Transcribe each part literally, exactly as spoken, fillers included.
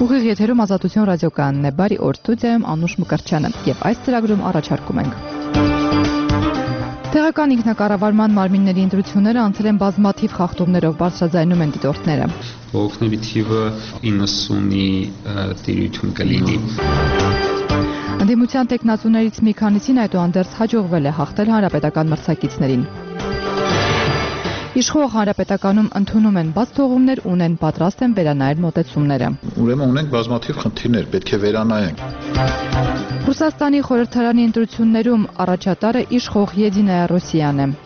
Ուղիղ եթերում Ազատություն ռադիոկայանն է, բարի օր, ստուդիայում Անուշ Մկրտչյանը, եւ այս ծրագրում առաջարկում ենք. Տեղական ինքնակառավարման մարմինների ընտրությունները անցել են բազմաթիվ խախտումներով, բարձրաձայնում են դիտորդները։ Բողոքների թիվը իննսունի տիրույթում կլինի։ Ընդդիմության տեխնացուներից մի քանիսին այդուհանդերձ հաջողվել է հաղթել հանրապետական մրցակիցներին։ Իշխող հանրապետականում ընդունում են բաց թողումներ, ունեն պատրաստ են վերանայել մոտեցումները։ Ուրեմն ունենք բազմաթիվ խնդիրներ, պետք է վերանայենք։ Ռուսաստանի խորհրդարանի ընտրություններում առաջատարը իշխող Եդինայա Ռոսիան է։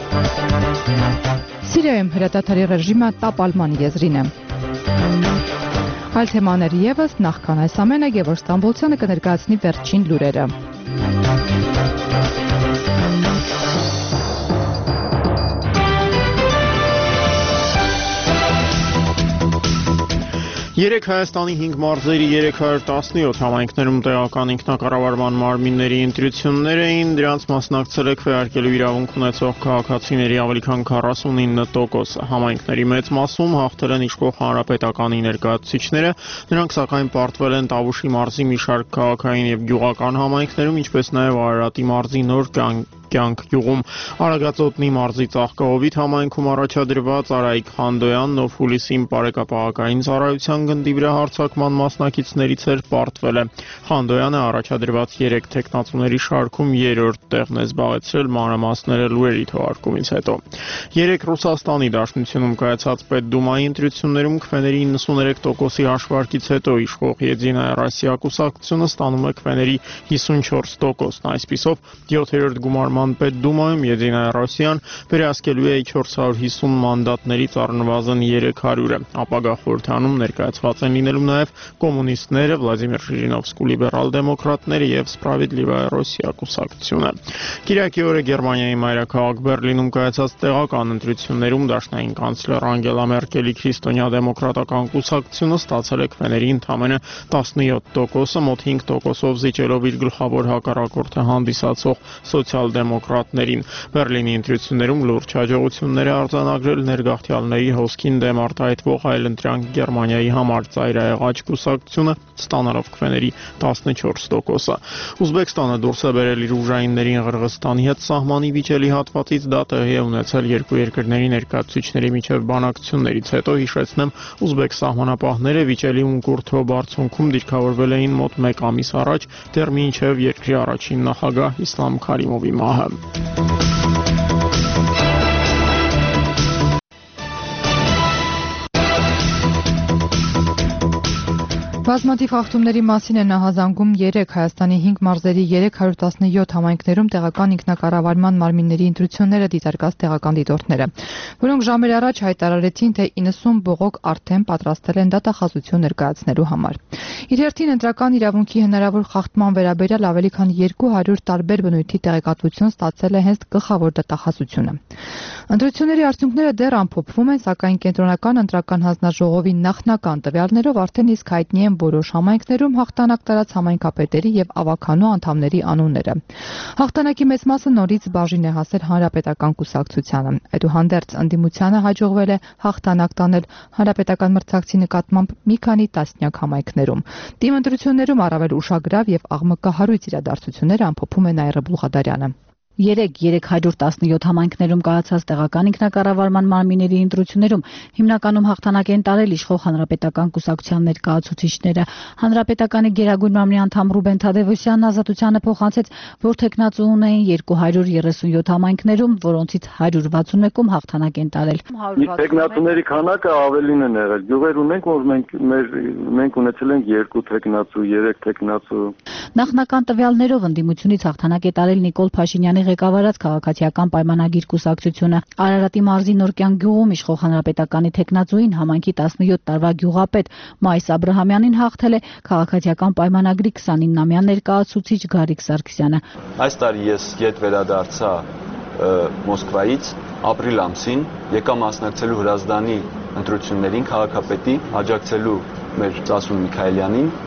Սիրիայում հրատադարի ռեժիմը տապալման եզրին է։ Այլ թեմաներ ևս, նախքան այս ամենը Գևորգ Ստամբոլցյանը կներկայացնի վերջին լուրերը։ Երեք Հայաստանի հինգ մարզերի երեք հարյուր տասնյոթ համայնքներում տեղական ինքնակառավարման մարմինների ընտրություններ էին, դրանց մասնակցել է քվեարկելու իրավունք ունեցող քաղաքացիների ավելի քան քառասունինը տոկոսը։ Համայնքների մեծ մասում հաղթել են իշխող հանրապետականի ներկայացուցիչները, նրանք սակայն պարտվել են Տավուշի մարզի մի շարք քաղաքային եւ գյուղական համայնքներում, ինչպես նաեւ Արարատի մարզի Նոր կյանք գյուղում։ Արագածոտնի մարզի Ծաղկահովիտ համայնքում առաջադրված Արայիկ Խանդոյանն, ով հուլիսին բարեկապահական ծառայության գնդի վրա հարձակման մասնակիցներից էր, պարտվել է։ Խանդոյանը առաջադրված երեք տեխնացուների շարքում երրորդ տեղն է զբաղեցրել, մանրամասները լուրերի թողարկումից հետո։ Երեք Ռուսաստանի Դաշնությունում կայացած պետդումայի ընտրություններում քվեների իննսուներեք տոկոսի հաշվարկից հետո իշխող Եդինայա Ռոսիա կուսակցությունը ստանում է քվեների հիսունչորս տոկոսն, այսպիսով յոթերորդ գումարման Պետդումայում Եդինայա Ռոսիան վերահսկելու է չորս հարյուր հիսուն մանդատներից առնվազն երեք հարյուրը։ Ապագա խորհրդանում ներկայացված են լինելու նաև կոմունիստները, Վլադիմիր Ժիրինովսկու լիբերալ դեմոկրատները եւ Սպրավիդլիվայա Ռոսիա կուսակցությունը։ Կիրակի օրը Գերմանիայի մայրաքաղաք Բեռլինում կայացած տեղական ընտրություններում դաշնային կանցլեր Անգելա Մերկելի քրիստոնյա դեմոկրատական կուսակցությունը ստացել է քվեների ընդամենը տասնյոթ տոկոսը, մոտ հինգ տոկոսով զիջելով իր գլխավոր հակառակորդը հանդիսացող սոցիալ-դեմոկրատներին։ Բեռլինի ընտրություններում լուրջ հաջողություններ է արձանագրել ներգաղթյալների հոսքին դեմ արտահայտվող այլընտրանք Գերմանիայի համար ծայրահեղաչ կուսակցությունը, ստանալով քվեների տասնչորս տոկոսը։ Ուզբեկստանը դուրս է բերել իր ուժայիններին Ղրղստանի հետ սահմանի վիճելի հատվածից, դա տեղի է ունեցել երկու երկրների ներկայացուցիչների միջև բանակցություններից հետո, հիշեցնեմ, ուզբեկ սահմանապահները վիճելի ունկուրթո բարձունքում դիրքավորվել էին մոտ մեկ ամիս առաջ, դեռ մինչև երկրի առաջին նախագահ Իսլամ Քարիմովի մահը։ Բազմաթիվ խախտումների մասին է նահազանգում երեք Հայաստանի հինգ մարզերի երեք հարյուր տասնյոթ համայնքներում տեղական ինքնակառավարման մարմինների ընտրությունները դիտարկած տեղական դիտորդները, որոնք ժամեր առաջ հայտարարեցին, թե իննսուն բողոք արդեն պատրաստել են դատախազություն ներկայացնելու համար։ Իր հերթին ընտրական իրավունքի հնարավոր խախտման վերաբերյալ ավելի քան երկու հարյուր տարբեր բնույթի տեղեկատվություն ստացել է հենց գլխավոր դատախազությունը։ Ընտրությունների արդյունքները դեռ ամփոփվում են, սակայն կենտրոնական ընտրական հանձնաժողովի նախնական տվյալներով արդեն իսկ հայտնի են որոշ համայնքներում հաղթանակ տարած համայնքապետերի եւ ավականու անդամների անունները։ Հաղթանակի մեծ մասը նորից բաժին է հասել հանրապետական կուսակցությանը։ Այդուհանդերձ ընդդիմությանը հաջողվել է հաղթանակ տանել հանրապետական մրցակցի նկատմամբ մի քանի տասնյակ համայնքներում։ Թիմ ընտրություններում առավել ուշագրավ եւ աղմկահարույց իրադարձություններ ամփոփում է Նաիրա Բուլղադարյանը։ Երեք երեք հարյուր տասնյոթ համայնքներում կայացած տեղական ինքնակառավարման մարմինների ընտրություններում հիմնականում հաղթանակ են տարել իշխող հանրապետական կուսակցության ներկայացուցիչները։ Հանրապետականի գերագույն մարմնի անդամ Ռուբեն Թադևոսյանն Ազատությանը փոխանցեց, որ տեխնացու ունեն երկու հարյուր երեսունյոթ համայնքներում, որոնցից հարյուր վաթսունմեկում հաղթանակ են տարել։ Տեխնացուների քանակը ավելին են եղել։ Գյուղեր ունենք, որ մենք մեր մենք ունեցել ենք երկու տեխնացու, երեք տեխնացու։ Նախնական տվյալներով ընդդիմությունից հաղթանակ է տարել Նիկոլ Փաշինյանի ղեկավարած քաղաքացիական պայմանագիր կուսակցությունը։ Արարատի մարզի Նոր կյանք գյուղում իշխող հանրապետականի տեխնացուին համայնքի տասնյոթ տարվա գյուղապետ Մայիս Աբրահամյանին հաղթել է քաղաքացիական պայմանագրի քսանինամյա ներկայացուցիչ Գարիկ Սարգսյանը։ Այս տարի ես ետ վերադարձա Մոսկվայից ապրիլ ամսին, եկա մասնակցելու Հրազդանի ընտրություններին քաղաքապետի, աջակցելու մեր Ծասուն Միքայելյանին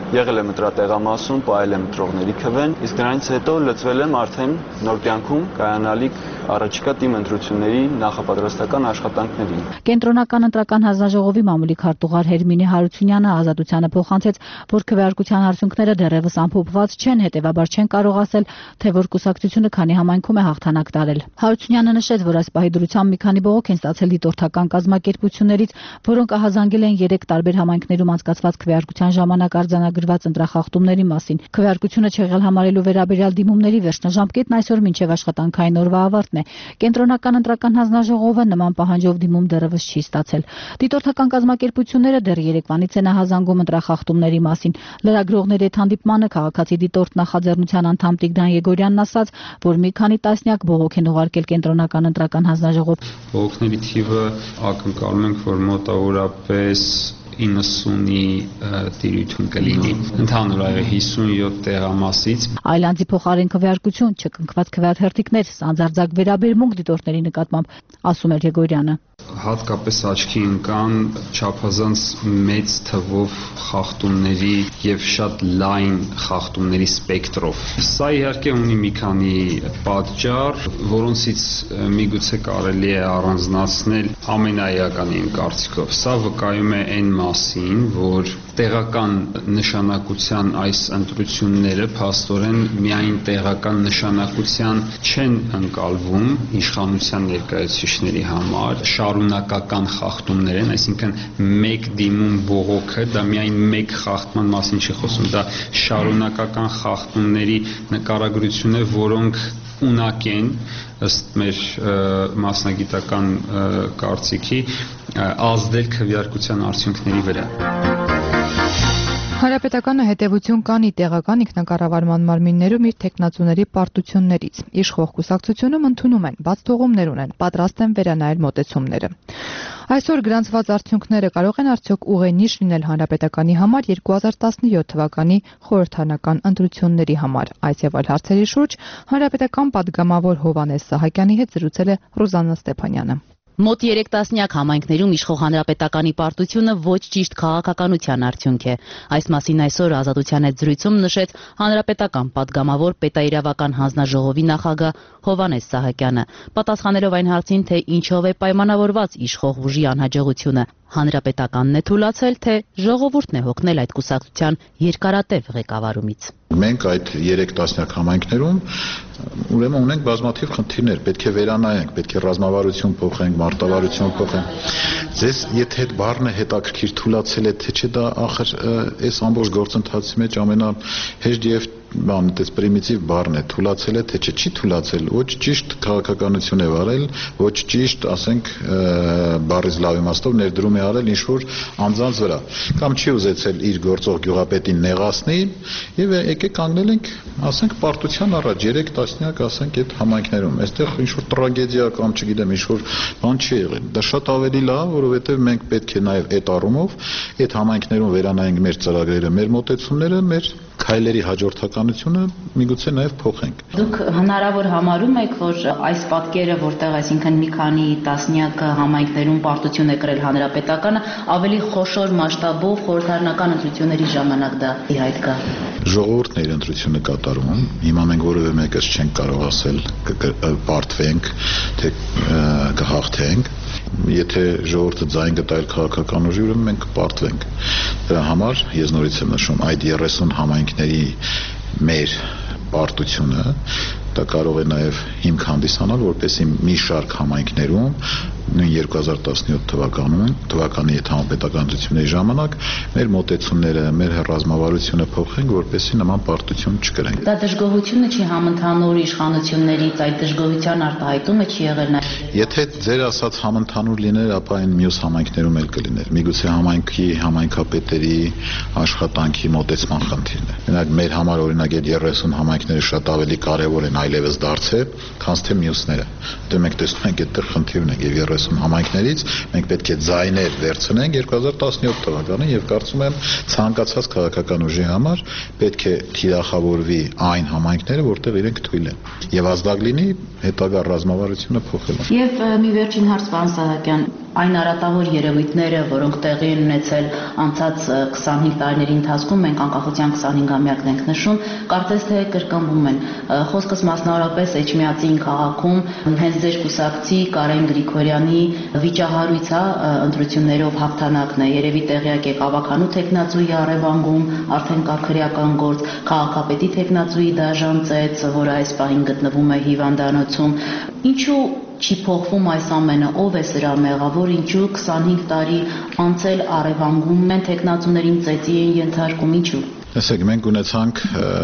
եղել եմ ընտրատեղամասում, պահել եմ ընտրողների քվեն, իսկ դրանից հետո լծվել եմ արդեն նոր կյանքում կայանալիք առաջիկա թիմ ընտրությունների նախապատրաստական աշխատանքներին։ Կենտրոնական ընտրական հանձնաժողովի մամուլի քարտուղար Հերմինե Հարությունյանը Ազատությանը փոխանցեց, որ քվեարկության արդյունքները դեռևս ամփոփված չեն, հետևաբար չեն կարող ասել, թե որ կուսակցությունը քանի համայնքում է հաղթանակ տարել։ Հարությունյանը նշեց, որ այս պահի դրությամբ մի քանի բողոք են ստացել դիտորդական կազմակերպություններից, որոնք ահազանգել են երեք տարբեր համայնքներում անցկացված քվեարկության ժամանակ արձանագրված ընտրախախտումների մասին։ Քվեարկությունը չեղյալ համարելու վերաբերյալ դիմումների վերջնաժամկետն այսօր մինչև աշխատանքային օրվա ավարտն է։ Կենտրոնական ընտրական հանձնաժողովը նման պահանջով դիմում դեռևս չի ստացել։ Դիտորդական կազմակերպությունները դեռ երեկվանից են ահազանգում ընտրախախտումների մասին։ Լրագրողների հետ հանդիպմանը քաղաքացի դիտորդ նախաձեռնության անդամ Տիգրան Եգորյանն ասաց, որ մի քանի տասնյակ բողոք են ուղարկել կենտրոնական ընտրական հանձնաժողով։ Բողոքների թիվը ակնկալում ենք, որ մոտավորապես իննսունի տիրույթում կլինի։ Ընդհանուր այո հիսունյոթ տեղամասից։ Այլ անձի փոխարեն քվեարկություն, չկնքված քվեաթերթիկներ, սանձարձակ վերաբերմունք դիտորդների նկատմամբ, ասում էր Եգորյանը։ Հատկապես աչքի ընկան չափազանց մեծ թվով խախտումների եւ շատ լայն խախտումների սպեկտրով։ Սա իհարկե ունի մի քանի պատճառ, որոնցից միգուցե կարելի է առանձնացնել ամենաէականի իմ կարծիքով։ Սա վկայում է այն մասին, որ տեղական նշանակության այս ընտրությունները փաստորեն միայն տեղական նշանակության չեն ընկալվում իշխանության ներկայացուցիչների համար, շարունակական խախտումներ են, այսինքն մեկ դիմում բողոքը դա միայն մեկ խախտման մասին չի խոսում, դա շարունակական խախտումների նկարագրություն է, որոնք ունակ են ըստ մեր մասնագիտական կարծիքի ազդել քվեարկության արդյունքների վրա։ Հանրապետականը հետևություն կանի տեղական ինքնակառավարման մարմիններում իր թեկնածուների պարտություններից։ Իշխող կուսակցությունում ընդունում են, բաց թողումներ ունեն, պատրաստ են վերանայել մոտեցումները։ Այսօր գրանցված արդյունքները կարող են արդյոք ուղենիշ լինել հանրապետականի համար երկու հազար տասնյոթ թվականի խորհրդարանական ընտրությունների համար։ Այս եւ այլ հարցերի շուրջ հանրապետական падգամավոր Հովհաննես Սահակյանի հետ զրուցել է Ռուզաննա Ստեփանյանը։ Մոտ երեք տասնյակ համայնքներում իշխող հանրապետականի պարտությունը ոչ ճիշտ քաղաքականության արդյունք է։ Այս մասին այսօր Ազատության հետ զրույցում նշեց հանրապետական падգամավոր պետաիրավական հանձնաժողովի նախագահ Հովհաննես Սահակյանը, պատասխանելով այն հարցին, թե ինչով է պայմանավորված իշխող ուժի անհաջողությունը, հանրապետականն է թույլատրել, թե ժողովուրդն է հոգնել այդ կուսակցության երկարատև ղեկավարումից։ Մենք այդ երեք տասնյակ համայնքներում ուրեմն ունենք բազմաթիվ խնդիրներ, պետք է վերանայենք, պետք է ռազմավարություն փոխենք, մարտավարություն փոխենք։ Ձեզ եթե այդ բառն է հետաքրքիր թույլատրել է, թե չէ, դա ախր այս ամբողջ գործընթացի մեջ ամենահեշտ եւ բան այդպես պրիմիտիվ բառն է, թույլատրել է, թե չէ, չի թույլատրել, ոչ ճիշտ քաղաքականություն է վարել, ոչ ճիշտ, ասենք, բառից լավ իմաստով ներդրում է արել ինչ-որ անձանց վրա, կամ չի ուզեցել իր գործող գյուղապետին նեղացնի եւ եկեք կանգնել ենք, ասենք, պարտության առաջ երեք տասնյակ, ասենք, այդ համայնքներում, այստեղ ինչ-որ տրագեդիա կամ չգիտեմ, ինչ-որ բան չի եղել։ Դա շատ ավելի լավ, որովհետեւ մենք պետք է նաեւ այդ առումով այդ համայնքներում վերանայենք մեր ծրագրերը, մեր մոտեցումները, մեր քայլերի հաջորդականությունը միգուցե նաև փոխենք։ Դուք հնարավոր համարում եք, որ այս պատկերը, որտեղ այսինքն մի քանի տասնյակ համայնքներում պարտություն է կրել հանրապետականը, ավելի խոշոր մասշտաբով խորհրդարանական ընտրությունների ժամանակ դա ի հայտ գա։ Ժողովուրդն է իր ընտրությունը կատարում։ Հիմա մենք որևէ մեկս չենք կարող ասել պարտվենք, թե կհաղթենք։ Եթե ժողովուրդը ձայն կտա իր քաղաքական ուժի, ուրեմն մենք կպարտվենք։ Դրա համար ես նորից եմ նշում, այդ երեսուն համայնքների մեր պարտությունը դա կարող է նաև հիմք հանդիսանալ, որպեսզի մի շարք համայնքներում նույն երկու հազար տասնյոթ թվականում թվականի այդ համապետական ընտրությունների ժամանակ մեր մոտեցումները, մեր ռազմավարությունը փոխենք, որպեսզի նման պարտություն չկրենք։ Դա դժգոհությունը չի համընդհանուր իշխանություններից, այդ դժգոհության արտահայտումը չի եղել նաև։ Եթե ձեր ասած համընդհանուր լիներ, ապա այն մյուս համայնքներում էլ կլիներ։ Միգուցե համայնքի, համայնքապետերի աշխատանքի մոտեցման խնդիրն է։ Մենակ մեր համար օրինակ այդ երեսուն համայնքները շատ ավելի կարևոր են այլևս դարձել, քան թե մյուսները։ Դե մենք տեսնում ենք այդտեղ խնդիր ունենք եւ երեսուն համայնքներից մենք պետք է ձայներ վերցնենք երկու հազար տասնյոթ թվականին եւ կարծում եմ ցանկացած քաղաքական ուժի համար պետք է թիրախավորվի այն համայնքները, որտեղ իրենք թույլ են եւ ազդակ լինի հետագա ռազմավարությունը փոխելու։ Եվ մի վերջին հարց, պարոն Սահակյան, Այն արատավոր երևույթները, որոնք տեղի են ունեցել անցած քսանհինգ տարիների ընթացքում, մենք անկախության քսանհինգամյակն ենք նշում, կարծես թե կրկնվում են։ Խոսքս մասնավորապես Էջմիածին քաղաքում հենց ձեր կուսակցի Կարեն Գրիգորյանի վիճահարույց է ընտրություններով հաղթանակն է։ Երևի տեղյակ եք, ավականու թեկնածուի առևանգում, արդեն կա քրեական գործ, քաղաքապետի թեկնածուի դաժան ծեծ, որը այս պահին գտնվում է հիվանդանոցում։ Ինչու չի փոխվում այս ամենը, ով է սրա մեղավոր, ինչու քսանհինգ տարի անցել առևանգում են, թեկնածուներին ծեծի են ենթարկում, ինչու։ Տեսեք, մենք ունեցանք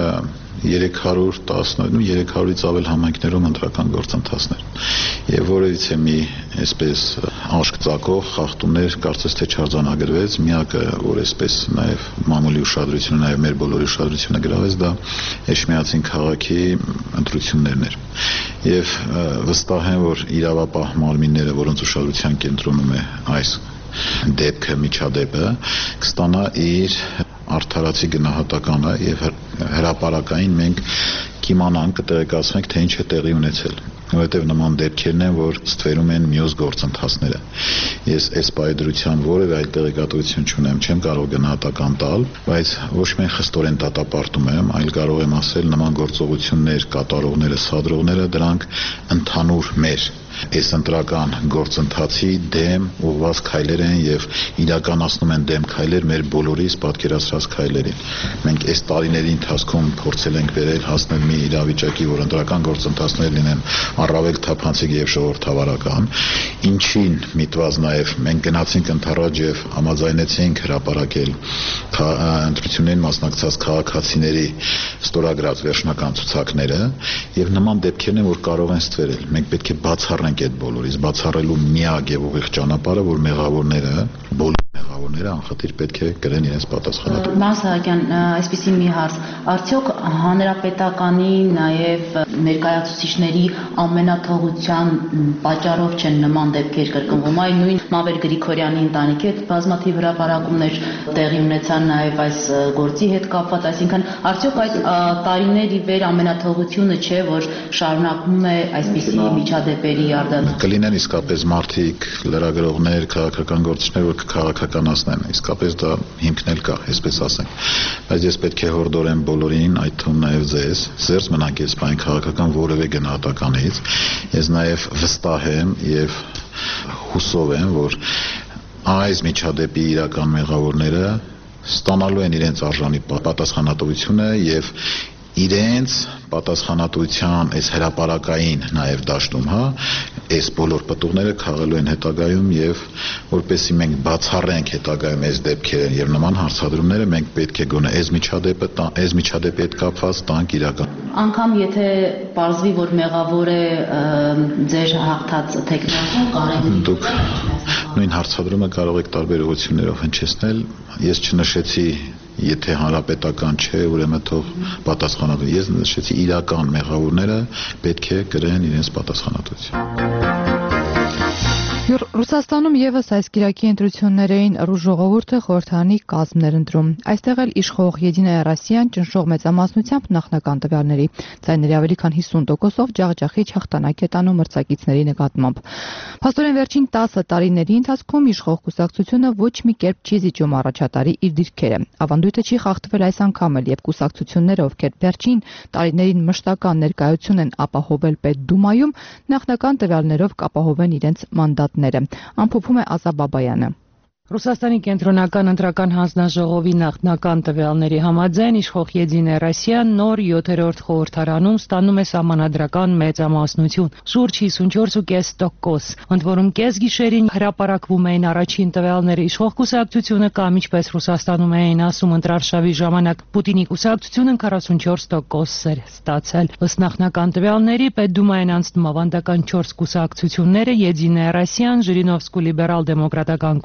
երեք հարյուր տասնինը երեք հարյուրից ավել համայնքներում ընտրական գործընթացներ եւ որևիցե մի այսպես աշկ ծակող խախտումներ կարծես թե չարձանագրվեց, միակը որ այսպես նաեւ մամուլի ուշադրությունը նաեւ մեր բոլորի ուշադրությունը գրավեց, դա Էջմիածին քաղաքի ընտրություններն էր եւ վստահ եմ, որ իրավապահ մարմինները, որոնց ուշադրության կենտրոնում է այս դեպքը, միջադեպը, կստանա իր արդարացի գնահատականը եւ հրապարակային մենք կիմանանք, կտեղեկացնենք, թե ինչ է տեղի ունեցել, որովհետեւ նման դեպքերն են, որ ստվերում են մյուս գործընթացները։ Ես այս պայդրությամբ որևէ այլ տեղեկատվություն չունեմ, չեմ կարող գնահատական տալ, բայց ոչ միայն խստորեն դատապարտում եմ, այլ կարող եմ ասել նման գործողություններ կատարողները, սադրողները դրանք ընդհանուր մեր այս ընտրական գործընթացի դեմ ուղղված քայլեր են եւ իրականացնում են դեմ քայլեր մեր բոլորիս պատկերացրած քայլերին։ Մենք այս տարիների ընթացքում փորձել ենք վերել հասնել մի իրավիճակի, որ ընտրական գործընթացներ լինեն առավել թափանցիկ եւ ժողովրդավարական, ինչին միտված նաեւ մենք գնացինք ընթառաջ եւ համաձայնեցինք հրապարակել ընտրություններին մասնակցած քաղաքացիների ստորագրած վերջնական ցուցակները եւ նման դեպքերն են, որ կարող են ստվերել։ Մենք պետք է բացառենք այդ բոլորից, բացառելու միակ եւ ուղիղ ճանապարհը, որ մեղավորները, բոլոր մեղավորները անխտիր պետք է կրեն իրենց պատասխանատվությունը։ Մարս Սահակյան, այսպեսի մի հարց, արդյոք հանրապետականի նաեւ ներկայացուցիչների ամենաթողության պատճառով չեն նման դեպքեր կրկնվում, այլ նույն Մավեր Գրիգորյանի ընտանիքի հետ բազմաթիվ հրապարակումներ տեղի ունեցան նաեւ այս գործի հետ կապված, այսինքն արդյոք այդ տարիներ ի վեր ամենաթողությունը չէ, որ շարունակվում է այսպիսի միջադեպերի արդյունք։ Կլինեն իսկապես մարդիկ, լրագրողներ, քաղաքական գործիչներ, որ կքաղաքականացնեն, իսկապես դա հիմքն էլ կա, այսպես ասենք, բայց ես պետք է հորդորեմ բոլորին, այդ թվում նաեւ ձեզ, զերծ մնանք այս բան քաղաքական որևէ գնահատականից, ես նաեւ վստահ եմ եւ հուսով եմ, որ այս միջադեպի իրական մեղավորները ստանալու են իրենց արժանի պատասխանատվությունը եւ իրենց պատասխանատվության այս հրապարակային նաև դաշտում, հա, այս բոլոր պտուղները քաղելու են հետագայում եւ որպեսզի մենք բացառենք հետագայում այս դեպքերը եւ նման հարցադրումները, մենք պետք է գոնե այս միջադեպը, այս միջադեպի հետ կապված տանք իրական։ Անկամ եթե պարզվի, որ մեղավոր է ձեր հաղթած թեկնածուն, Կարեն, դուք նույն հարցադրումը կարող եք տարբեր ուղղություններով հնչեցնել, ես չնշեցի եթե հանրապետական չէ, ուրեմն թող պատասխանատու։ Ես նշեցի իրական մեղավորները պետք է կրեն իրենց պատասխանատվություն։ Ռուսաստանում եւս այս գիրակի ընտրություններին ռուս ժողովուրդը խորհրդանի կազմներ ընտրում։ Այստեղ էլ իշխող Եդինայա Ռոսիան ճնշող մեծամասնությամբ նախնական տվյալների, ցայների ավելի քան հիսուն տոկոսով ջախջախիչ հաղթանակ է տանում մրցակիցների նկատմամբ։ Փաստորեն վերջին տասը տարիների ընթացքում իշխող կուսակցությունը ոչ մի կերպ չի զիջում առաջատարի իր դիրքերը։ Ավանդույթը չի խախտվել այս անգամ էլ, եւ կուսակցությունները, ովքեր վերջին տարիներին մշտական ներկայություն են ապահովել Պետդումայում, նախնական տվյալներով կապահովեն իրենց մանդատները։ Ամփոփում է Ազա Բաբայանը։ Ռուսաստանի կենտրոնական ընտրական հանձնաժողովի նախնական տվյալների համաձայն իշխող Եդինայա Ռոսիան նոր յոթերորդ խորհրդարանում ստանում է սահմանադրական մեծամասնություն՝ շուրջ հիսունչորս կόμμα պենս տոկոս, ընդ որում կեսգիշերին հրապարակվում էին առաջին տվյալները, իշխող կուսակցությունը կամ ինչպես Ռուսաստանում էին ասում ընտրարշավի ժամանակ Պուտինի կուսակցությունը քառասունչորս տոկոս էր ստացել։ Ըստ նախնական տվյալների Պետդումային անցնում ավանդական չորս կուսակցությունները՝ Եդինայա Ռոսիան, Ժիրինովսկու լիբերալ դեմոկրատական կուսակցությունը,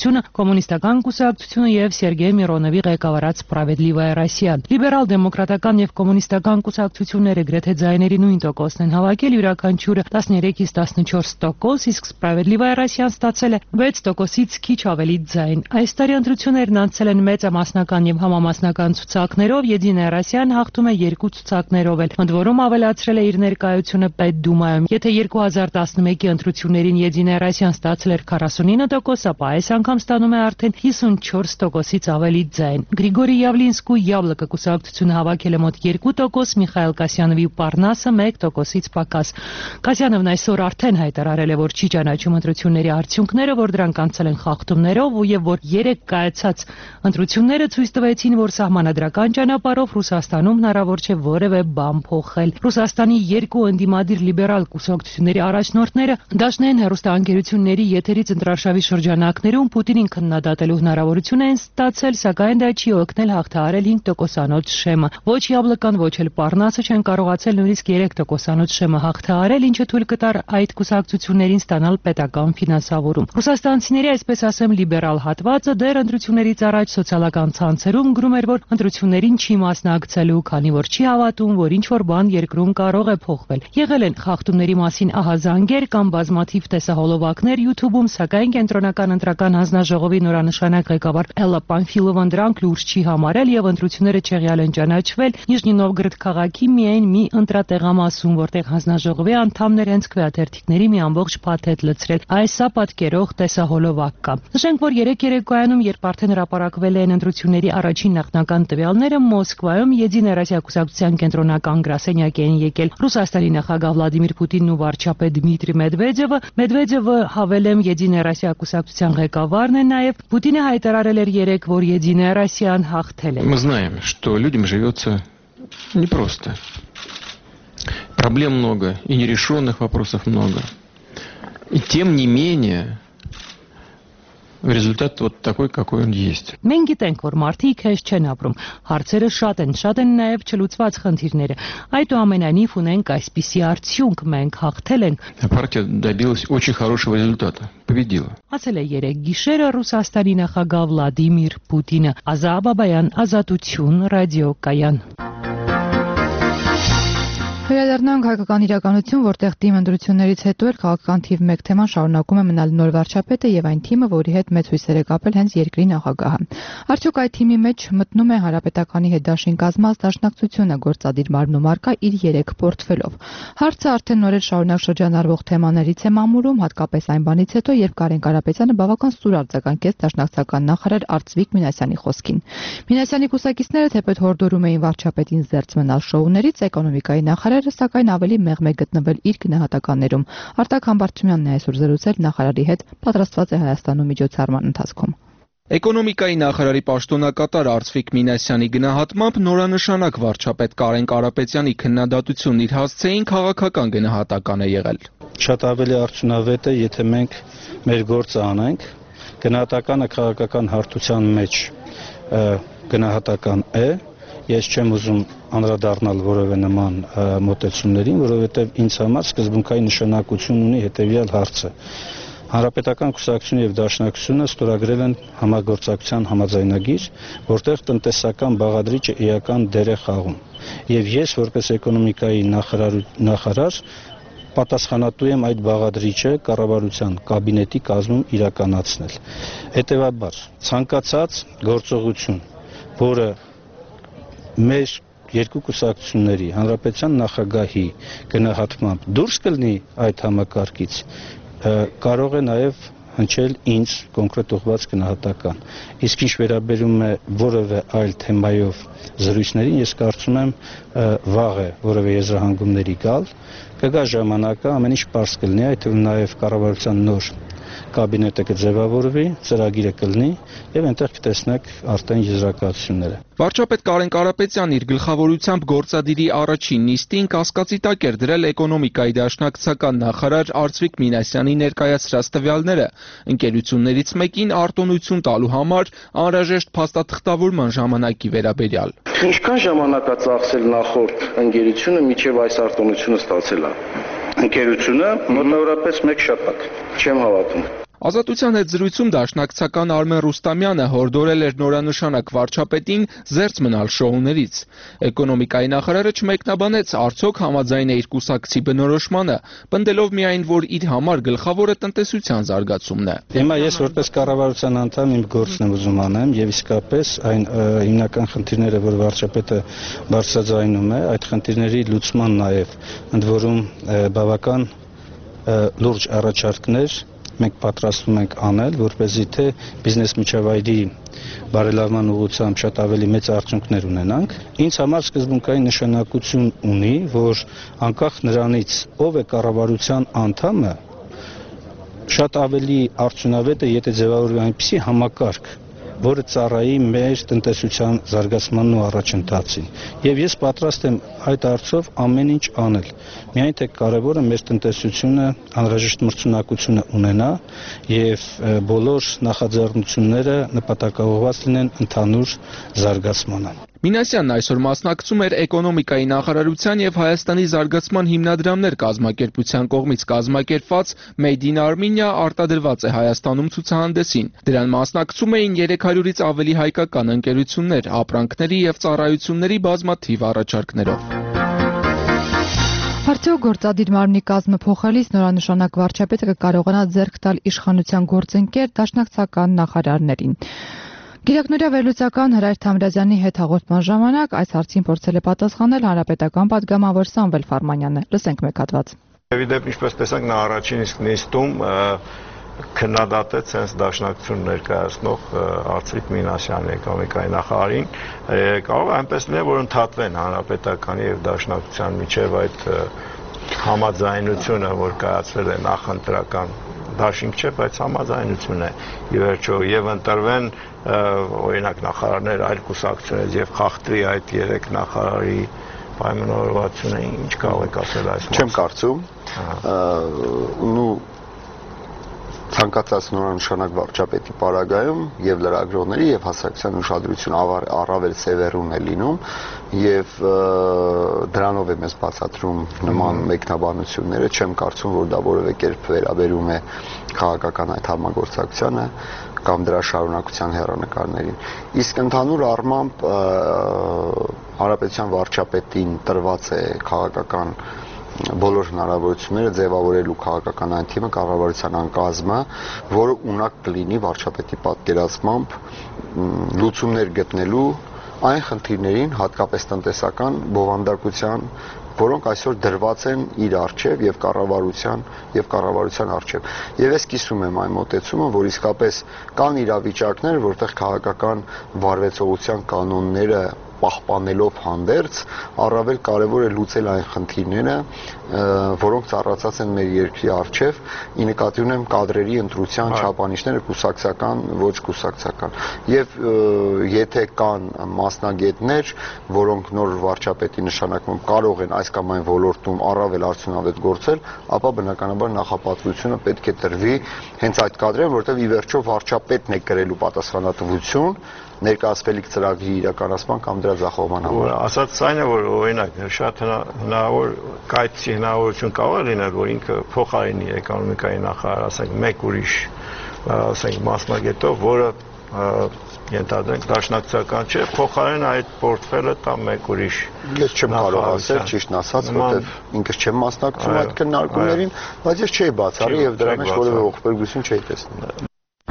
կուսակցությունը, Կոմունիստական կուսակցությունը եւ Սերգեյ Միրոնովի ղեկավարած Սպրավեդլիվայա Ռոսիան։ Լիբերալ-դեմոկրատական եւ կոմունիստական կուսակցությունները գրեթե ձայների նույն տոկոսն են հավաքել, յուրաքանչյուրը տասներեքից տասնչորս տոկոս, իսկ Սպրավեդլիվայա Ռոսիան ստացել է վեց տոկոսից քիչ ավելի ձայն։ Այս տարի ընտրություններն անցել են մեծամասնական եւ համամասնական ցուցակներով, Եդինայա Ռոսիան հաղթում է երկու ցուցակներով էլ, ընդ որում ավելացրել է իր ներկայությունը Պետդումայում։ Եթե երկու հազար տասնմեկի ընտրություններին Եդինայա Ռոսիան ստացել էր քառասունինը տոկոս, ապա այս անգամ ստանում է արդեն հիսունչորս տոկոսից ավելի ձայն։ Գրիգորի Յավլինսկու Յավլոկը կուսակցությունը հավաքել է մոտ երկու տոկոս, Միխայել Կասյանովի Պարնասը մեկ տոկոսից պակաս։ Կասյանովն այսօր արդեն հայտարարել է, որ չի ճանաչում ընտրությունների արդյունքները, որ դրանք անցել են խախտումներով եւ որ երեք կայացած ընտրությունները ցույց տվեցին, որ սահմանադրական ճանապարհով Ռուսաստանում հնարավոր չէ որևէ բան փոխել։ Ռուսաստանի երկու ընդդիմադիր լիբերալ կուսակցությունների առաջնորդները դաշնային հեռուստաընկերությունների եթերից ընտրարշավի շրջանակներում Պուտինին քննադատելու հնարավորություն են ստացել, սակայն դա չի օգնել հաղթահարել հինգ տոկոսանոց շեմը։ Ոչ Յավլոկան, ոչ էլ Պարնասը չեն կարողացել նույնիսկ երեք տոկոսանոց շեմը հաղթահարել, ինչը թույլ կտար այդ կուսակցություններին ստանալ պետական ֆինանսավորում։ Ռուսաստանցիների, այսպես ասեմ, լիբերալ հատվածը դեռ ընտրություններից առաջ սոցիալական ցանցերում գրում էր, որ ընտրություններին չի մասնակցելու, քանի որ չի հավատում, որ ինչ-որ բան երկրում կարող է փոխվել։ Եղել են խախտումների մասին ահազանգեր կամ բազմաթիվ տեսահոլովակներ YouTube-ում, սակայն կենտրոնական ընտրական հանձնաժողովի նորանշանակ ղեկավար Էլլա Պանֆիլովան դրանք լուրջ չի համարել եւ ընտրությունները չեղյալ են ճանաչվել Նիժնի Նովգորոդ քաղաքի միայն մի ընտրատեղամասում, որտեղ հանձնաժողովի անդամներ հենց քվեաթերթիկների մի ամբողջ փաթեթ լցրել։ Այս սա պատկերող տեսահոլովակ կա։ Նշենք, որ երեք երեկոյանում, երբ արդեն հրապարակվել են ընտրությունների առաջին նախնական տվյալները, Մոսկվայում Եդինայա Ռոսիա կուսակցության կենտրոնական գրասենյակ էին եկել Ռուսաստանի նախագահ Վլադիմիր Պուտինն ու վարչապետ Դմիտրի Մեդվեդևը։ Մեդվեդևը, հավելեմ, Եդինայա Ռոսիա կուսակցության ղեկավարն է նաև։ Պուտինը հայտարարել էր երեկ, որ Եդինայա Ռոսիան հաղթել է։ Мы знаем, что людям живется непросто. Проблем много и нерешенных вопросов много. И тем не менее результат вот такой, какой он есть. Մենք գիտենք, որ մարդիկ հեշտ չեն ապրում։ Հարցերը շատ են, շատ են նաև չլուծված խնդիրները։ Այդուամենայնիվ ունենք այսպիսի արդյունք, մենք հաղթել ենք։ Партия добилась очень хорошего результата. Победила. Ասել է երեք գիշերը Ռուսաստանի նախագահ Վլադիմիր Պուտինը։ Ազա Բաբայան, Ազատություն, ռադիոկայան։ Վերադառնանք հայկական իրականություն, որտեղ թիմ ընտրություններից հետո էլ քաղաքական թիվ մեկ թեման շարունակում է մնալ նոր վարչապետը եւ այն թիմը, որի հետ մեծ հույսեր է կապել հենց երկրի նախագահը։ Արդյոք այդ թիմի մեջ մտնում է Հանրապետականի հետ դաշին կազմած դաշնակցությունը գործադիր մարմնումարկա իր երեք պորտֆելով։ Հարցը արդեն նորեր շարունակ շրջանառվող թեմաներից է մամուրում, հատկապես այն բանից հետո, երբ Կարեն Կարապետյանը բավական սուր արձագանքեց դաշնակցական նախարար Արծվիկ Մինասյանի խոսքին։ Մինասյանի կուսակիցները թեպետ հորդորում էին վարչապետին զերծ մնալ շոուներից, էկոնոմիկայի նախարարը սակայն ավելի մեղմ է գտնվել իր գնահատականներում։ Արտակ Համբարձումյանն է այսօր զրուցել նախարարի հետ, պատրաստված է Հայաստանում միջոցառման ընթացքում։ Էկոնոմիկայի նախարարի պաշտոնակատար Արծվիկ Մինասյանի գնահատմամբ նորանշանակ վարչապետ Կարեն Կարապետյանի քննադատությունն իր հասցեին քաղաքական գնահատական է եղել։ Շատ ավելի արդյունավետ է, եթե մենք մեր գործը անենք, գնահատականը քաղաքական հարթության մեջ գնահատական է, ես չեմ ուզում անդրադառնալ որևէ նման մոտեցումներին, որովհետև ինձ համար սկզբունքային նշանակություն ունի հետևյալ հարցը։ Հանրապետական կուսակցությունը եւ դաշնակցությունը ստորագրել են համագործակցության համաձայնագիր, որտեղ տնտեսական բաղադրիչը էական դեր է խաղում։ Եվ ես, որպես էկոնոմիկայի նախարար, պատասխանատու եմ այդ բաղադրիչը կառավարության կաբինետի կազմում իրականացնել։ Հետևաբար, ցանկացած գործողություն, որը մեր երկու կուսակցությունների հանրապետության նախագահի գնահատմամբ դուրս կլինի այդ համակարգից, կարող է նաև հնչել ինձ կոնկրետ ուղղված գնահատական։ Իսկ ինչ վերաբերում է որևէ այլ թեմայով զրույցներին, ես կարծում եմ վաղ է որևէ եզրահանգումների գալ, կգա ժամանակը, ամեն ինչ պարզ կլինի, այդ թվում նաև կառավարության նոր կաբինետը կձևավորվի, ծրագիրը կլինի եւ այնտեղ կտեսնեք արդեն եզրակացությունները։ Վարչապետ Կարեն Կարապետյանն իր գլխավորությամբ գործադիրի առաջին նիստին կասկածի տակ էր դրել էկոնոմիկայի դաշնակցական նախարար Արծվիկ Մինասյանի ներկայացրած տվյալները, ընկերություններից մեկին արտոնություն տալու համար անհրաժեշտ փաստաթղթավորման ժամանակի վերաբերյալ։ Ինչքան ժամանակ է ծախսել նախորդ ընկերությունը մինչև այս արտոնությունը ստացել է։ Ընկերությունը մոտավորապես մեկ շաբաթ, չեմ հավատում։ Ազատության հետ զրույցում դաշնակցական Արմեն Ռուստամյանը հորդորել էր նորանշանակ վարչապետին զերծ մնալ շոուներից։ Էկոնոմիկայի նախարարը չմեկնաբանեց արդյոք համաձայն է իր կուսակցի բնորոշմանը, պնդելով միայն, որ իր համար գլխավորը տնտեսության զարգացումն է։ Հիմա ես որպես կառավարության անդամ իմ գործն եմ ուզում անեմ եւ իսկապես այն հիմնական խնդիրները, որ վարչապետը բարձրաձայնում է, այդ խնդիրների լուծման նաեւ ընդ որում բավական լուրջ առաջարկներ մենք պատրաստվում ենք անել, որպեսզի թե բիզնես միջավայրի բարելավման ուղղությամբ շատ ավելի մեծ արդյունքներ ունենանք։ Ինձ համար սկզբունքային նշանակություն ունի, որ անկախ նրանից, ով է կառավարության անդամը, շատ ավելի արդյունավետ է, եթե ձևավորվի այնպիսի համակարգ, որը ծառայի մեր տնտեսության զարգացմանն ու առաջընթացին։ Եվ ես պատրաստ եմ այդ հարցով ամեն ինչ անել։ Միայն թե կարևորը մեր տնտեսությունը անհրաժեշտ մրցունակությունը ունենա եւ բոլոր նախաձեռնությունները նպատակաուղղված լինեն ընդհանուր զարգացմանը։ Մինասյանն այսօր մասնակցում էր Էկոնոմիկայի նախարարության եւ Հայաստանի զարգացման հիմնադրամներ կազմակերպության կողմից կազմակերպված Made in Armenia արտադրված է Հայաստանում ցուցահանդեսին։ Դրան մասնակցում էին երեք հարյուրից ավելի հայկական ընկերություններ, ապրանքների եւ ծառայությունների բազմաթիվ առաջարկներով։ Արդյոք գործադիր մարմնի կազմը փոխելիս նորանշանակ վարչապետը կկարողանա ձեռք տալ իշխանության գործընկեր դաշնակցական նախարարներին։ Գիտակնորյա վերլուծական Հրայր Թամրազյանի հետ հաղորդման ժամանակ այս հարցին փորձել է պատասխանել հանրապետական պատգամավոր Սամվել Ֆարմանյանը։ Լսենք մեկ հատված։ Դեպի ինչպես տեսանք, նա առաջին իսկ նիստում քննադատեց հենց դաշնակցություն ներկայացնող Արծվիկ Մինասյանի էկոնոմիկայի նախարարին։ Կարող է այնպես լինել, որ ընդհատվեն հանրապետականի եւ դաշնակցության միջև այդ համաձայնությունը, որ կայացվել է նախընտրական դաշինք չէ, բայց համաձայնություն է ի վերջո եւ ընտրվեն օրինակ նախարարներ այլ կուսակցությունից եւ խախտվի այդ երեք նախարարի պայմանավորվածությունը, ինչ կարող եք ասել այս մասին։ Չեմ կարծում։ Ու ցանկացած նորանշանակ վարչապետի պարագայում եւ լրագրողների եւ հասարակության ուշադրությունը առավել սևեռուն է լինում եւ դրանով է մեզ բացատրում նման մեկնաբանությունները։ Չեմ կարծում, որ դա որևէ կերպ վերաբերում է քաղաքական այդ համագործակցությանը կամ դրա շարունակության հեռանկարներին։ Իսկ ընդհանուր առմամբ հանրապետության վարչապետին տրված է քաղաքական բոլոր հնարավորությունները ձևավորելու քաղաքական այն թիմը, կառավարության անկազմը, որը ունակ կլինի վարչապետի պատկերացմամբ լուծումներ գտնելու այն խնդիրներին, հատկապես տնտեսական բովանդակության, որոնք այսօր դրված են իր առջև եւ կառավարության եւ կառավարության առջև։ Եվ ես կիսում եմ այն մոտեցումը, որ իսկապես կան իրավիճակներ, որտեղ քաղաքական վարվեցողության կանոնները պահպանելով հանդերձ առավել կարևոր է լուծել այն խնդիրները, որոնք ծառացած են մեր երկրի առջև, ի նկատի ունեմ կադրերի ընտրության չափանիշները կուսակցական, ոչ կուսակցական։ Եվ եթե կան մասնագետներ, որոնք նոր վարչապետի նշանակում կարող են այս կամ այն ոլորտում առավել արդյունավետ գործել, ապա բնականաբար նախապատվությունը պետք է տրվի հենց այդ կադրերին, որտեղ ի վերջո վարչապետն է կրելու պատասխանատվություն ներկայացվելիք ծրագրի իրականացման կամ դրա ձախողման համար։ Ասած այն է, որ օրինակ շատ հնարավոր կայացի հնարավորություն կարող է լինել, որ ինքը փոխարինի էկոնոմիկայի նախարար, ասենք մեկ ուրիշ, ասենք մասնագետով, որը ենթադրենք դաշնակցական չէ, փոխարեն այդ պորտֆելը տա մեկ ուրիշ։ Ես չեմ կարող ասել, ճիշտն ասած, որտեղ ինքս չեմ մասնակցում այդ քննարկումներին, բայց ես չէի բացառի եւ դրա մեջ որևէ ողբերգություն չէի տեսնում։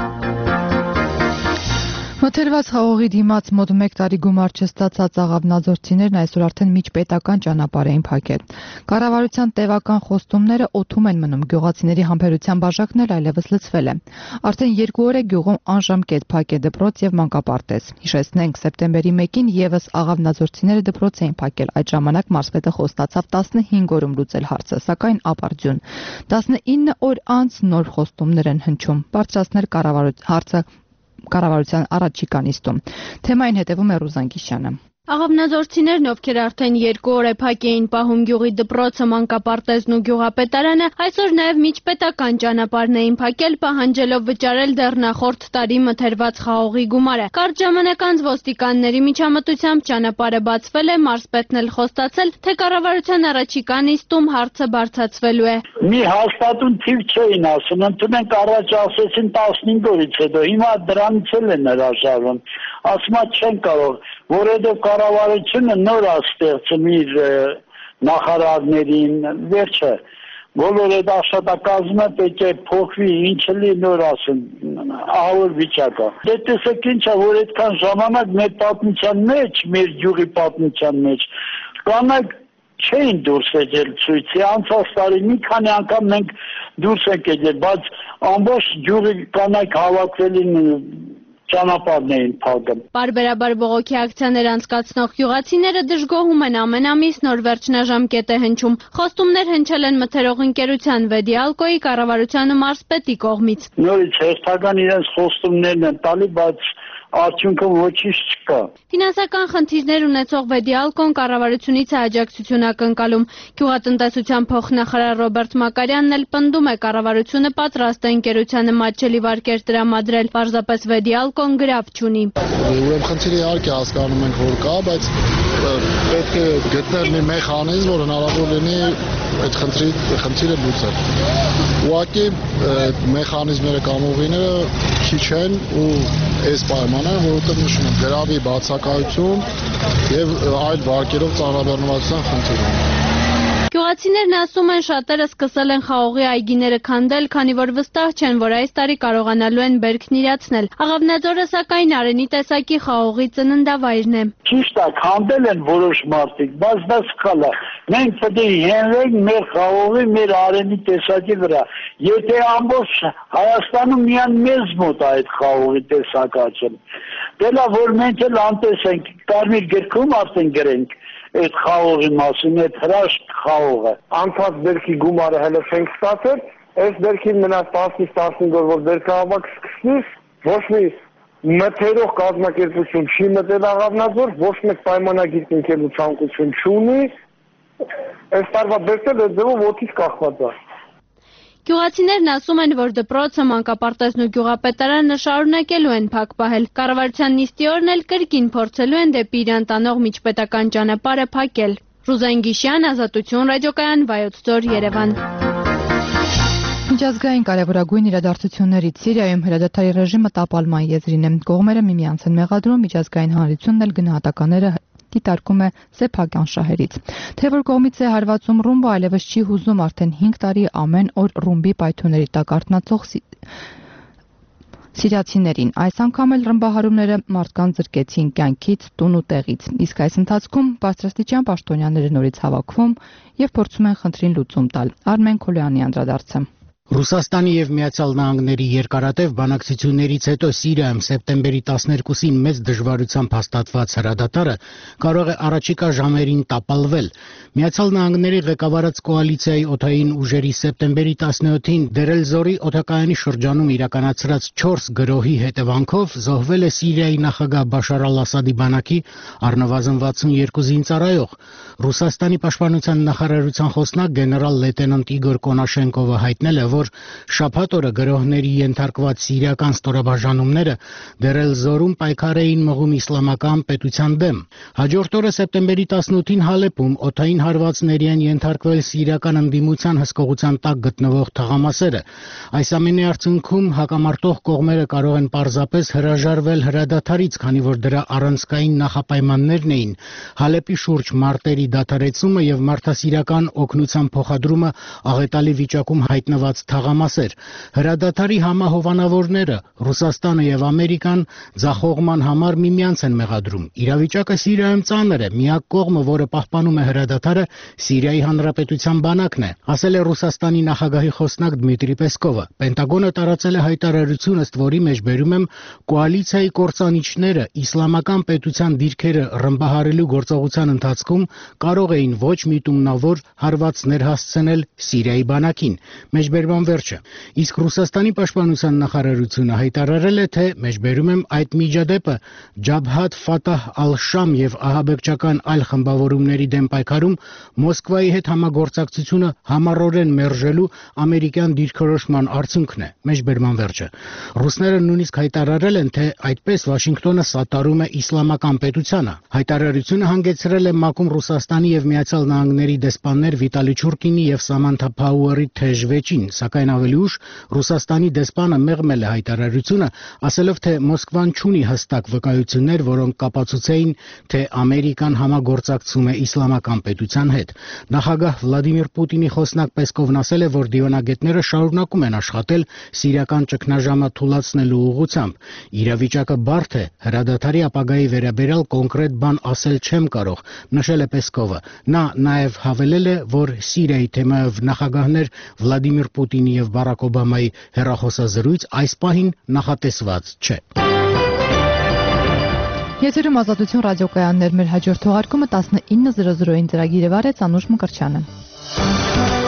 Մթերված խաղողի դիմաց մոտ մեկ տարի գումար չստացած աղավնաձորցիներն այսօր արդեն միջպետական ճանապարհ էին փակել։ Կառավարության տևական խոստումները օդում են մնում, գյուղացիների համբերության բաժակն էլ այլևս լցվել է։ Արդեն երկու օր է գյուղում անժամկետ փակ է դպրոց եւ մանկապարտեզ։ Հիշեցնենք, սեպտեմբերի մեկին եւս աղավնաձորցիները դպրոց էին փակել, այդ ժամանակ մարզպետը խոստացավ տասնհինգ օրում լուծել հարցը, սակայն ապարդյուն։ տասնինը օր անց նոր խոստումներ են հնչում, բարձրացնել կառավարության հարցը կառավարության առաջիկա նիստում։ Թեմային հետևում է Ռուզան Գիշյանը։ Աղավնաձորցիներն, ովքեր արդեն երկու օր է փակ էին պահում գյուղի դպրոցը, մանկապարտեզն ու գյուղապետարանը, այսօր նաև միջպետական ճանապարհն էին փակել, պահանջելով վճարել դեռ նախորդ տարի մթերված խաղողի գումարը։ Կարճ ժամանակ անց ոստիկանների միջամտությամբ ճանապարհը բացվել է, մարզպետն էլ խոստացել, թե կառավարության առաջիկա նիստում հարցը բարձրացվելու է։ Մի հաստատուն թիվ չէին ասում, ընդունենք առաջ ասեցին տասնհինգ օրից հետո, հիմա դրանից էլ են հրաժարվում, ասում չեն կարող, որովհետև կառավարությունը նոր է ստեղծում իր նախարարներին, վերջը բոլոր այդ աշխատակազմը պետք է փոխվի, ինչը լի նոր ասում, ահավոր վիճակը։ Դե տեսեք ինչ է, որ այդքան ժամանակ մեր պատմության մեջ, մեր գյուղի պատմության մեջ, կանայք չէին դուրս եկել ցույցի, անցած տարի մի քանի անգամ մենք դուրս ենք եկել, բայց ամբողջ գյուղի կանայք հավաքվել են ճանապարհն էին փակում։ Պարբերաբար բողոքի ակցիաներ անցկացնող գյուղացիները դժգոհում են ամեն ամիս նոր վերջնաժամկետ է հնչում։ Խոստումներ հնչել են մթերող ընկերության Վեդիալկոյի, կառավարության ու մարզպետի կողմից։ Նորից հերթական իրենց խոստումներն են տալի, բայց արդյունքը ոչինչ չկա։ Ֆինանսական խնդիրներ ունեցող Վեդիալկոն կառավարությունից է աջակցություն ակնկալում։ Գյուղատնտեսության փոխնախարար Ռոբերտ Մակարյանն էլ պնդում է, կառավարությունը պատրաստ է ընկերությանը մատչելի վարկեր տրամադրել, պարզապես Վեդիալկոն գրավ չունի։ Ուրեմն խնդիրը իհարկե հասկանում ենք, որ կա, բայց պետք է գտնել մի մեխանիզմ, որ հնարավոր լինի այդ խնդրի խնդիրը լուծել։ Ուղղակի մեխանիզմները կամ ուղիները քիչ են ու այս պայմանը, որովհետև նշում եմ գրավի բացակայություն եւ այլ վարկերով ծանրաբեռնվածության խնդիր ունի։ Գյուղացիներն ասում են, շատերը սկսել են խաղողի այգիները քանդել, քանի որ վստահ չեն, որ այս տարի կարողանալու են բերքն իրացնել։ Աղավնաձորը սակայն Արենի տեսակի խաղողի ծննդավայրն է։ Ճիշտ է, քանդել են որոշ մարդիկ, բայց դա սխալ է։ Մենք պետք է հենվենք մեր խաղողի, մեր Արենի տեսակի վրա։ Եթե ամբողջ Հայաստանում միայն մեզ մոտ է այդ խաղողի տեսակը, դե լավ, որ մենք էլ անտեսենք, կարմիր գրքում արդեն գրենք այդ խաղողի մասին, այդ հրաշք խաղողը։ Անցած բերքի գումարը հələ չենք ստացել, այս բերքին մնաց տասնից տասնհինգ օր, որ բերքահավաք սկսվի, ոչ մի մթերող կազմակերպություն չի մտել Աղավնաձոր, ոչ մեկ պայմանագիր կնքելու ցանկություն չունի, այս տարվա բերքերը այդ ձևով օդից կախված է։ Գյուղացիներն ասում են, որ դպրոցը, մանկապարտեզն ու գյուղապետարանը շարունակելու են փակ պահել։ Կառավարության նիստի օրն էլ կրկին փորձելու են դեպի իրան տանող միջպետական ճանապարհը փակել։ Ռուզան Գիշյան, Ազատություն, ռադիոկայան, Վայոց ձոր, Երևան։ Միջազգային կարևորագույն իրադարձություններից Սիրիայում հրադադարի ռեժիմը տապալման եզրին է։ Կողմերը միմյանց են մեղադրում, միջազգային հանրությունն էլ գնահատականները դիտարկում է սեփական շահերից։ Թե որ կողմից է հարվածում ռումբը այլևս չի հուզում արդեն հինգ տարի ամեն օր ռումբի պայթյունների տակ արթնացող սիրիացիներին։ Այս անգամ էլ ռմբահարումները մարդկանց զրկեցին կյանքից, տուն ու տեղից։ Իսկ այս ընթացքում բարձրաստիճան պաշտոնյաները նորից հավաքվում եւ փորձում են խնդրին լուծում տալ։ Արմեն Քոլյանի անդրադարձը։ Ռուսաստանի եւ Միացյալ Նահանգների երկարատև բանակցություններից հետո Սիրիայում սեպտեմբերի տասներկուսին մեծ դժվարությամբ հաստատված հրադադարը կարող է առաջիկա ժամերին տապալվել։ Միացյալ Նահանգների ղեկավարած կոալիցիայի օդային ուժերի սեպտեմբերի տասնյոթին Դեր-էլ-Զորի օդակայանի շրջանում իրականացրած չորս գրոհի հետևանքով զոհվել է Սիրիայի նախագահ Բաշար ալ-Ասադի բանակի առնվազն վաթսունյոթ զինծառայող։ Ռուսաստանի պաշտպանության նախարարության խոսնակ գեներալ լեյտենանտ Իգոր Կոնաշենկովը հայտնել է, որ շաբաթ օրը գրոհների ենթարկված սիրիական ստորաբաժանումները Դեր-էլ-Զորում պայքար էին մղում իսլամական պետության դեմ։ Հաջորդ օրը սեպտեմբերի տասնութին Հալեպում օդային հարվածների են ենթարկվել սիրիական ընդդիմության հսկողության տակ գտնվող թղամասերը։ Այս ամենի արդյունքում հակամարտող կողմերը կարող են պարզապես հրաժարվել հրադադարից, քանի որ դրա առանցքային նախապայմաններն էին Հալեպի շուրջ մարտերի դադարեցումը եւ մարդասիրական օգնության փոխադրումը աղետալի վիճակում հայտնված թաղամասեր։ Հրադադարի համահովանավորները Ռուսաստանը եւ Ամերիկան ձախողման համար միմյանց են մեղադրում։ Իրավիճակը Սիրիայում ծանր է, միակ կողմը, որը պահպանում է հրադադարը, Սիրիայի Հանրապետության բանակն է, ասել է Ռուսաստանի նախագահի խոսնակ Դմիտրի Պեսկովը։ Պենտագոնը տարածել է հայտարարություն, ըստ որի մեջ բերում եմ կոալիցիայի կործանիչները իսլամական պետության դիրքերը ռմբահարելու գործողության ընթացքում կարող էին ոչ միտումնավոր հարվածներ հասցնել Սիրիայի բանակին։ Մեջբերման բանվերջը։ Իսկ Ռուսաստանի պաշտպանության նախարարությունը հայտարարել է, թե մեջբերում եմ այդ միջադեպը Ջաբհաթ Ֆաթահ ալ-Շամ եւ ահաբեկչական այլ խմբավորումների դեմ պայքարում Մոսկվայի հետ համագործակցությունը համառորեն մերժելու ամերիկյան դիրքորոշման արդյունքն է։ Մեջբերման վերջը։ Ռուսները նույնիսկ հայտարարել են, թե այդպես Վաշինգտոնը սատարում է իսլամական պետությանը։ Հայտարարությունը հանգեցրել է ՄԱԿ-ում Ռուսաստանի եւ Միացյալ Նահանգների դեսպաններ Վիտալի Չուրկինի եւ Սամանթա Փաուերի թեժ վեճին, սակայն ավելի ուշ Ռուսաստանի դեսպանը մեղմել է հայտարարությունը, ասելով, թե Մոսկվան չունի հստակ վկայություններ, որոնք կապացուցեին, թե Ամերիկան համագործակցում է իսլամական պետության հետ։ Նախագահ Վլադիմիր Պուտինի խոսնակ Պեսկովն ասել է, որ դիվանագետները շարունակում են աշխատել սիրիական ճգնաժամը թուլացնելու ուղղությամբ։ Իրավիճակը բարդ է, հրադադարի ապագայի վերաբերյալ կոնկրետ բան ասել չեմ կարող, նշել է Պեսկովը։ Նա նաև հավելել է, որ Սիրիայի թեմայով նախագահներ Վլադիմիր Պուտինի եւ Բարակ Օբամայի հեռախոսազրույց այս պահին նախատեսված չէ։ Եթերում Ազատություն ռադիոկայաններ, մեր հաջորդ թողարկումը տասնինը զրո զրոյին ծրագիրը վարեց Անուշ Մկրտչյանը։